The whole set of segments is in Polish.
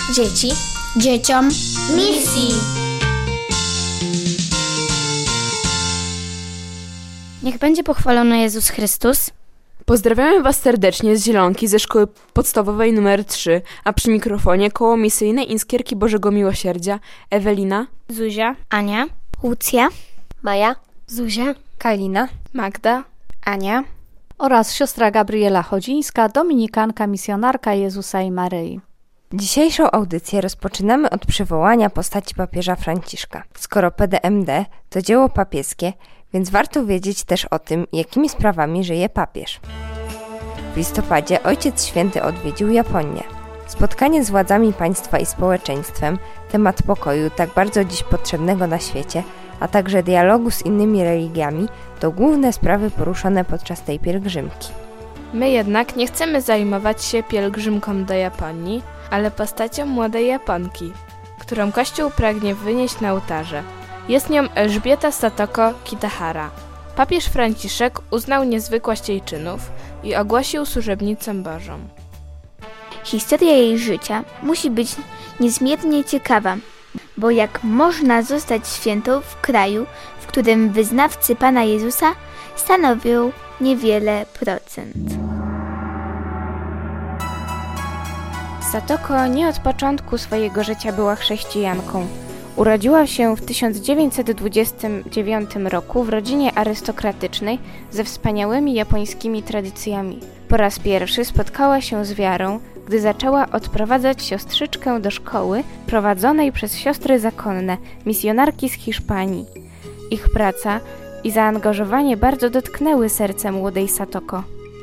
dzieci, dzieciom, misji. Niech będzie pochwalony Jezus Chrystus. Pozdrawiamy Was serdecznie z Zielonki ze szkoły podstawowej nr 3, a przy mikrofonie koło misyjnej Iskierki Bożego Miłosierdzia Ewelina, Zuzia, Ania, Łucja, Maja, Zuzia, Kalina, Magda, Ania oraz siostra Gabriela Chodzińska, dominikanka, misjonarka Jezusa i Maryi. Dzisiejszą audycję rozpoczynamy od przywołania postaci papieża Franciszka. Skoro PDMD to dzieło papieskie, więc warto wiedzieć też o tym, jakimi sprawami żyje papież. W listopadzie Ojciec Święty odwiedził Japonię. Spotkanie z władzami państwa i społeczeństwem, temat pokoju tak bardzo dziś potrzebnego na świecie, a także dialogu z innymi religiami to główne sprawy poruszone podczas tej pielgrzymki. My jednak nie chcemy zajmować się pielgrzymką do Japonii, ale postacią młodej Japonki, którą Kościół pragnie wynieść na ołtarze. Jest nią Elżbieta Satoko Kitahara. Papież Franciszek uznał niezwykłość jej czynów i ogłosił służebnicą Bożą. Historia jej życia musi być niezmiernie ciekawa, bo jak można zostać świętą w kraju, w którym wyznawcy Pana Jezusa stanowią niewiele procent. Satoko nie od początku swojego życia była chrześcijanką. Urodziła się w 1929 roku w rodzinie arystokratycznej ze wspaniałymi japońskimi tradycjami. Po raz pierwszy spotkała się z wiarą, gdy zaczęła odprowadzać siostrzyczkę do szkoły prowadzonej przez siostry zakonne, misjonarki z Hiszpanii. Ich praca i zaangażowanie bardzo dotknęły serce młodej Satoko.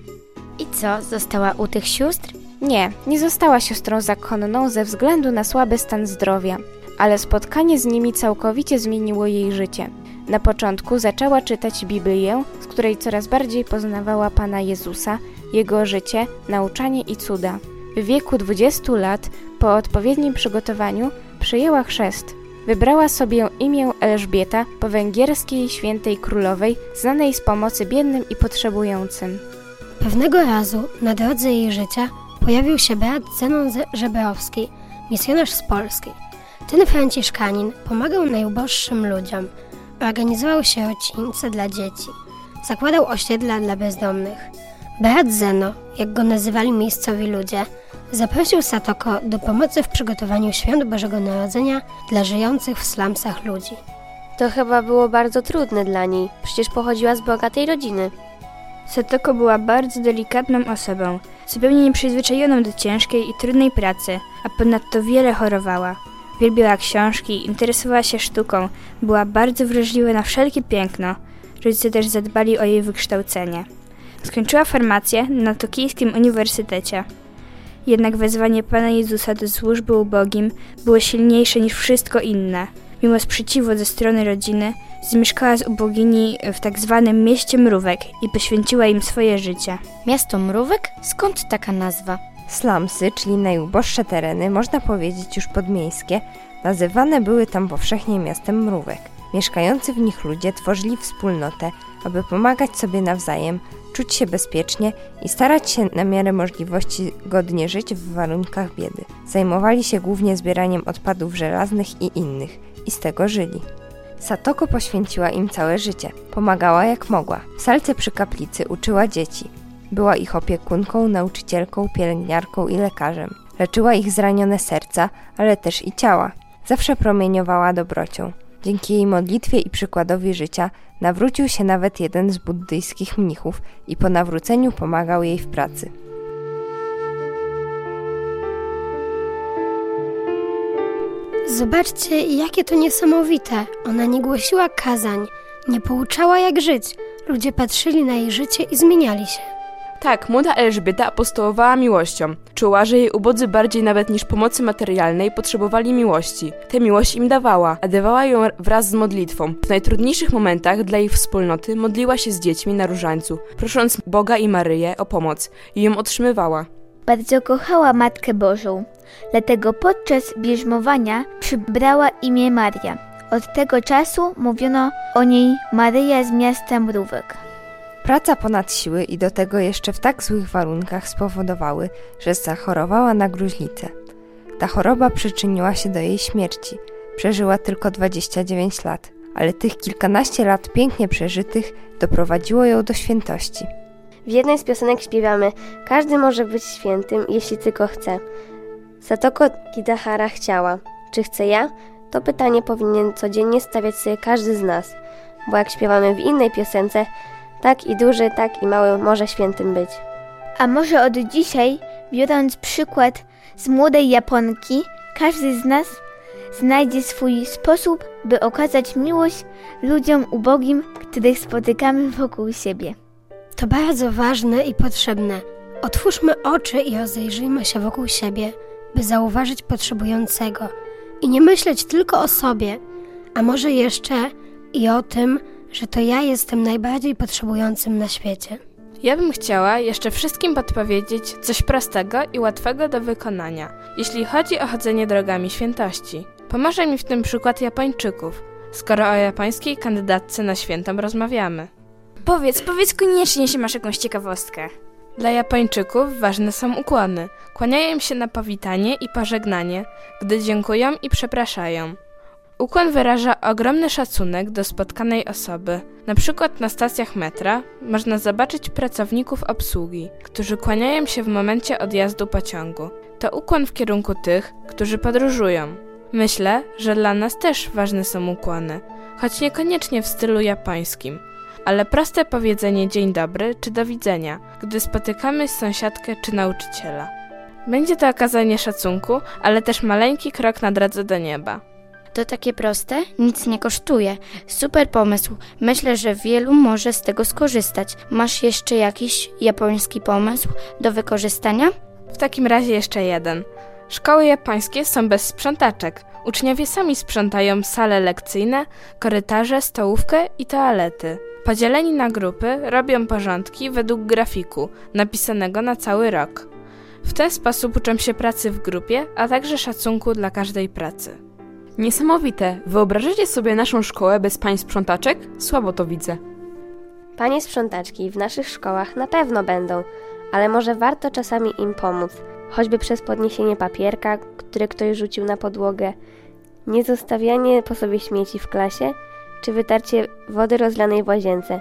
I co, została u tych sióstr? Nie została siostrą zakonną ze względu na słaby stan zdrowia, ale spotkanie z nimi całkowicie zmieniło jej życie. Na początku zaczęła czytać Biblię, z której coraz bardziej poznawała Pana Jezusa, Jego życie, nauczanie i cuda. W wieku 20 lat, po odpowiednim przygotowaniu, przyjęła chrzest. Wybrała sobie imię Elżbieta po węgierskiej świętej królowej, znanej z pomocy biednym i potrzebującym. Pewnego razu na drodze jej życia pojawił się brat Zenon Żebrowski, misjonarz z Polski. Ten franciszkanin pomagał najuboższym ludziom, organizował sierocińce dla dzieci, zakładał osiedla dla bezdomnych. Brat Zeno, jak go nazywali miejscowi ludzie, zaprosił Satoko do pomocy w przygotowaniu świąt Bożego Narodzenia dla żyjących w slumsach ludzi. To chyba było bardzo trudne dla niej, przecież pochodziła z bogatej rodziny. Satoko była bardzo delikatną osobą, zupełnie nieprzyzwyczajoną do ciężkiej i trudnej pracy, a ponadto wiele chorowała. Uwielbiała książki, interesowała się sztuką, była bardzo wrażliwa na wszelkie piękno. Rodzice też zadbali o jej wykształcenie. Skończyła farmację na Tokijskim Uniwersytecie. Jednak wezwanie Pana Jezusa do służby ubogim było silniejsze niż wszystko inne. Mimo sprzeciwu ze strony rodziny, zamieszkała z ubogini w tak zwanym mieście Mrówek i poświęciła im swoje życie. Miasto Mrówek? Skąd taka nazwa? Slumsy, czyli najuboższe tereny, można powiedzieć już podmiejskie, nazywane były tam powszechnie miastem Mrówek. Mieszkający w nich ludzie tworzyli wspólnotę, aby pomagać sobie nawzajem, czuć się bezpiecznie i starać się na miarę możliwości godnie żyć w warunkach biedy. Zajmowali się głównie zbieraniem odpadów żelaznych i innych i z tego żyli. Satoko poświęciła im całe życie. Pomagała jak mogła. W salce przy kaplicy uczyła dzieci. Była ich opiekunką, nauczycielką, pielęgniarką i lekarzem. Leczyła ich zranione serca, ale też i ciała. Zawsze promieniowała dobrocią. Dzięki jej modlitwie i przykładowi życia nawrócił się nawet jeden z buddyjskich mnichów i po nawróceniu pomagał jej w pracy. Zobaczcie, jakie to niesamowite. Ona nie głosiła kazań, nie pouczała jak żyć. Ludzie patrzyli na jej życie i zmieniali się. Tak, młoda Elżbieta apostołowała miłością. Czuła, że jej ubodzy bardziej nawet niż pomocy materialnej potrzebowali miłości. Tę miłość im dawała, a dawała ją wraz z modlitwą. W najtrudniejszych momentach dla jej wspólnoty modliła się z dziećmi na różańcu, prosząc Boga i Maryję o pomoc i ją otrzymywała. Bardzo kochała Matkę Bożą, dlatego podczas bierzmowania przybrała imię Maria. Od tego czasu mówiono o niej Maryja z miasta Mrówek. Praca ponad siły i do tego jeszcze w tak złych warunkach spowodowały, że zachorowała na gruźlicę. Ta choroba przyczyniła się do jej śmierci. Przeżyła tylko 29 lat, ale tych kilkanaście lat pięknie przeżytych doprowadziło ją do świętości. W jednej z piosenek śpiewamy: każdy może być świętym, jeśli tylko chce. Satoko Kidahara chciała. Czy chcę ja? To pytanie powinien codziennie stawiać sobie każdy z nas, bo jak śpiewamy w innej piosence, tak i duży, tak i mały może świętym być. A może od dzisiaj, biorąc przykład z młodej Japonki, każdy z nas znajdzie swój sposób, by okazać miłość ludziom ubogim, których spotykamy wokół siebie. To bardzo ważne i potrzebne. Otwórzmy oczy i rozejrzyjmy się wokół siebie, by zauważyć potrzebującego i nie myśleć tylko o sobie, a może jeszcze i o tym, że to ja jestem najbardziej potrzebującym na świecie. Ja bym chciała jeszcze wszystkim podpowiedzieć coś prostego i łatwego do wykonania, jeśli chodzi o chodzenie drogami świętości. Pomoże mi w tym przykład Japończyków, skoro o japońskiej kandydatce na świętą rozmawiamy. Powiedz koniecznie, jeśli masz jakąś ciekawostkę. Dla Japończyków ważne są ukłony. Kłaniają się na powitanie i pożegnanie, gdy dziękują i przepraszają. Ukłon wyraża ogromny szacunek do spotkanej osoby. Na przykład na stacjach metra można zobaczyć pracowników obsługi, którzy kłaniają się w momencie odjazdu pociągu. To ukłon w kierunku tych, którzy podróżują. Myślę, że dla nas też ważne są ukłony, choć niekoniecznie w stylu japońskim, ale proste powiedzenie dzień dobry czy do widzenia, gdy spotykamy sąsiadkę czy nauczyciela. Będzie to okazanie szacunku, ale też maleńki krok na drodze do nieba. To takie proste, nic nie kosztuje. Super pomysł. Myślę, że wielu może z tego skorzystać. Masz jeszcze jakiś japoński pomysł do wykorzystania? W takim razie jeszcze jeden. Szkoły japońskie są bez sprzątaczek. Uczniowie sami sprzątają sale lekcyjne, korytarze, stołówkę i toalety. Podzieleni na grupy robią porządki według grafiku, napisanego na cały rok. W ten sposób uczą się pracy w grupie, a także szacunku dla każdej pracy. Niesamowite! Wyobrażacie sobie naszą szkołę bez pań sprzątaczek? Słabo to widzę. Panie sprzątaczki w naszych szkołach na pewno będą, ale może warto czasami im pomóc, choćby przez podniesienie papierka, który ktoś rzucił na podłogę, nie zostawianie po sobie śmieci w klasie, czy wytarcie wody rozlanej w łazience,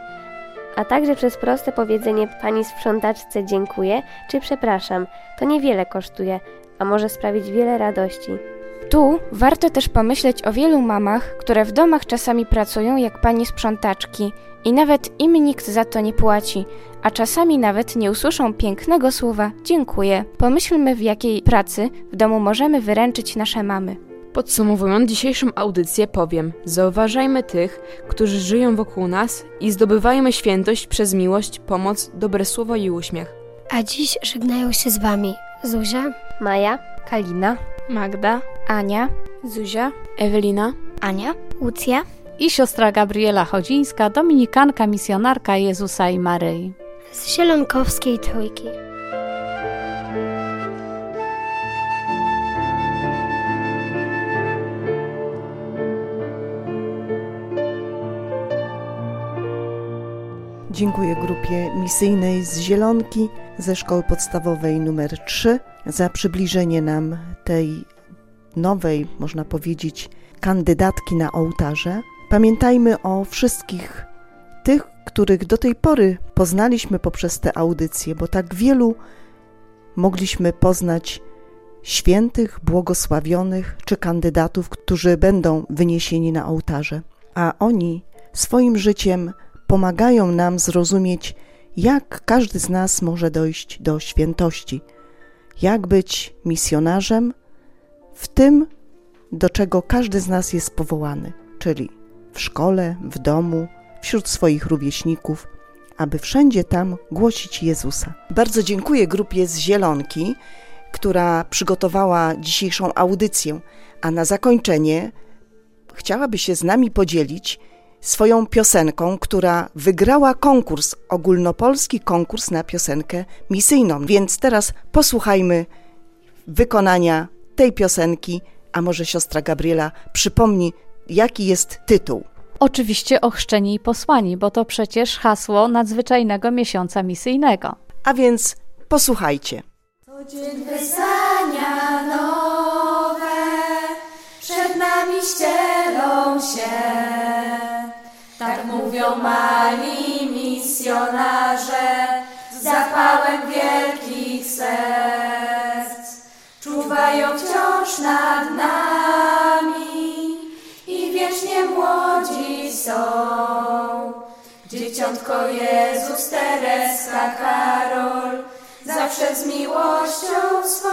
a także przez proste powiedzenie pani sprzątaczce dziękuję czy przepraszam. To niewiele kosztuje, a może sprawić wiele radości. Tu warto też pomyśleć o wielu mamach, które w domach czasami pracują jak pani sprzątaczki i nawet im nikt za to nie płaci, a czasami nawet nie usłyszą pięknego słowa dziękuję. Pomyślmy, w jakiej pracy w domu możemy wyręczyć nasze mamy. Podsumowując dzisiejszą audycję powiem: zauważajmy tych, którzy żyją wokół nas i zdobywajmy świętość przez miłość, pomoc, dobre słowo i uśmiech. A dziś żegnają się z wami Zuzia, Maja, Kalina, Magda, Ania, Zuzia, Ewelina, Ania, Łucja i siostra Gabriela Chodzińska, dominikanka, misjonarka Jezusa i Maryi. z Zielonkowskiej Trójki. Dziękuję grupie misyjnej z Zielonki ze szkoły podstawowej nr 3 za przybliżenie nam tej nowej, można powiedzieć, kandydatki na ołtarze. Pamiętajmy o wszystkich tych, których do tej pory poznaliśmy poprzez te audycje, bo tak wielu mogliśmy poznać świętych, błogosławionych czy kandydatów, którzy będą wyniesieni na ołtarze. A oni swoim życiem pomagają nam zrozumieć, jak każdy z nas może dojść do świętości, jak być misjonarzem w tym, do czego każdy z nas jest powołany, czyli w szkole, w domu, wśród swoich rówieśników, aby wszędzie tam głosić Jezusa. Bardzo dziękuję grupie z Zielonki, która przygotowała dzisiejszą audycję, a na zakończenie chciałaby się z nami podzielić swoją piosenką, która wygrała konkurs, ogólnopolski konkurs na piosenkę misyjną. Więc teraz posłuchajmy wykonania tej piosenki, a może siostra Gabriela przypomni, jaki jest tytuł. Oczywiście ochrzczeni i posłani, bo to przecież hasło nadzwyczajnego miesiąca misyjnego. A więc posłuchajcie. To dzień wysłania ścielą się. Tak mówią mali misjonarze z zapałem wielkich serc. Czuwają wciąż nad nami i wiecznie młodzi są. Dzieciątko Jezus, Tereska, Karol, zawsze z miłością swą.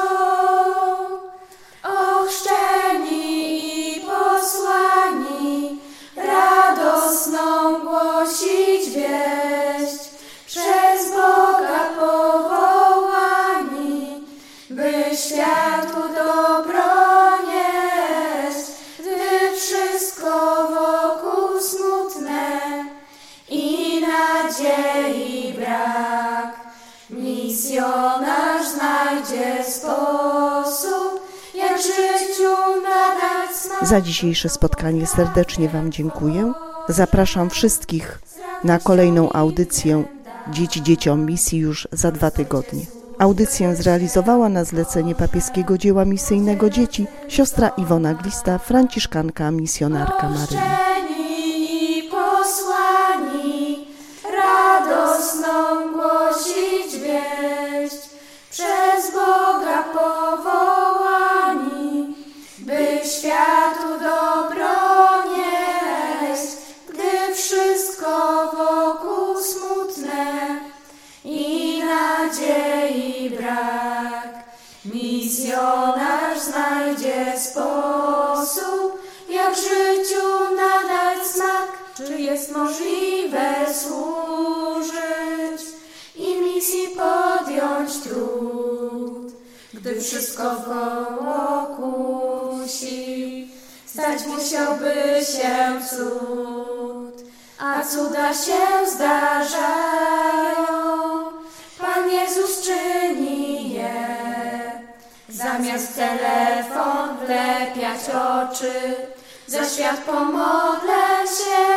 Ochrzczeni i posłani, radosną głosić wieść, przez Boga powołani, by światu dobro nieść, gdy wszystko wokół smutne i nadziei brak. Misjonarz znajdzie sposób, jak życiu nadać smak. Za dzisiejsze spotkanie serdecznie Wam dziękuję. Zapraszam wszystkich na kolejną audycję Dzieci Dzieciom Misji już za 2 tygodnie. Audycję zrealizowała na zlecenie papieskiego dzieła misyjnego dzieci siostra Iwona Glista, franciszkanka, misjonarka Maryi. I posłani, radosną głosić wieść, przez Boga powołani, by światu dobro nieść, gdy wszystko wokół smutne i nadziei brak. Misjonarz znajdzie sposób, jak życiu nadać smak. Czy jest możliwe służyć i misji podjąć trud, gdy wszystko wkoło kusi, stać musiałby się cud, a cuda się zdarzają. Pan Jezus czyni je, zamiast telefon wlepiać oczy, za świat pomodlę się.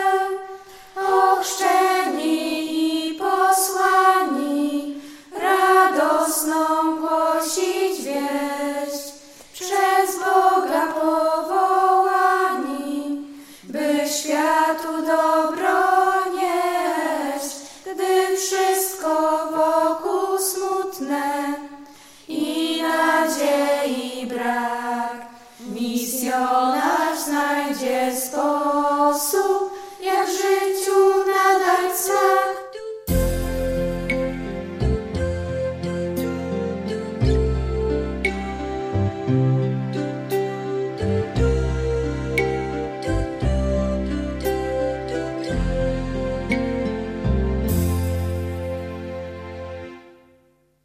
Ochrzczeni i posłani, radosną głosić wieść, przez Boga powołani, by światu dobro nieść, gdy wszystko wokół smutne i nadziei brak. Misjonarz